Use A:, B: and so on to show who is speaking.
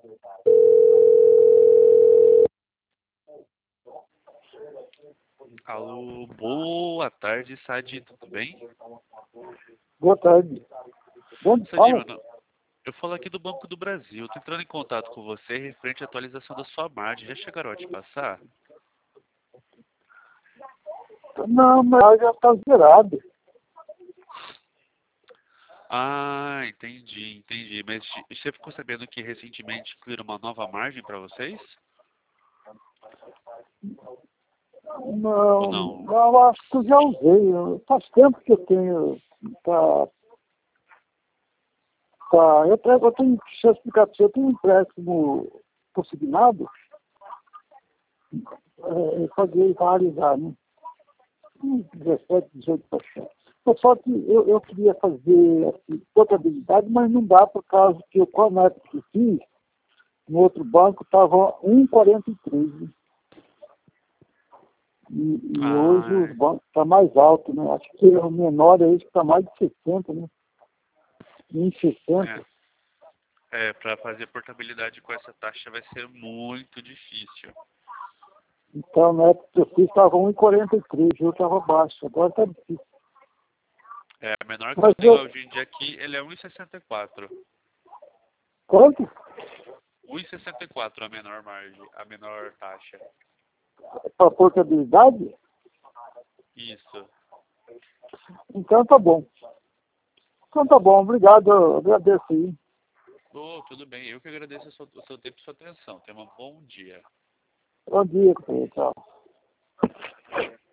A: Alô, boa tarde, Sadi, tudo bem?
B: Boa tarde. Onde
A: Sadi,
B: fala?
A: mano, eu falo aqui do Banco do Brasil. Tô entrando em contato com você referente à atualização da sua margem. Já chegaram a te passar?
B: Não, mas já está zerado.
A: Ah, entendi. Mas você ficou sabendo que recentemente incluíram uma nova margem para vocês? Ou
B: Não,
A: não?
B: eu acho que eu já usei. Faz tempo que eu tenho. Tá, eu tenho, deixa eu explicar para você, eu tenho um empréstimo consignado, eu paguei vários anos, 17, 18%. Só que eu queria fazer assim, contabilidade, mas não dá por causa que eu, quando na época que fiz, no outro banco estava 1,43, né? E hoje
A: Ah,
B: os bancos estão mais altos, né? Acho que o menor é esse que está mais de 60, né? Em 60.
A: para fazer portabilidade com essa taxa vai ser muito difícil.
B: Então, na época que eu fiz, estava 1,43, eu estava baixo. Agora está difícil.
A: A menor que
B: Mas
A: eu tenho hoje em dia aqui, ele é 1,64.
B: quanto?
A: 1,64 a menor margem, a menor taxa.
B: Para portabilidade?
A: Isso.
B: Então tá bom. Então tá bom, obrigado, eu agradeço aí.
A: Oh, tudo bem. Eu que agradeço o seu tempo e sua atenção. Tenha um bom dia.
B: Bom dia, tchau.